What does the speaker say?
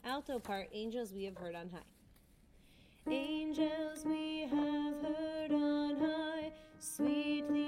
Alto part, angels we have heard on high. Angels we have heard on high, sweetly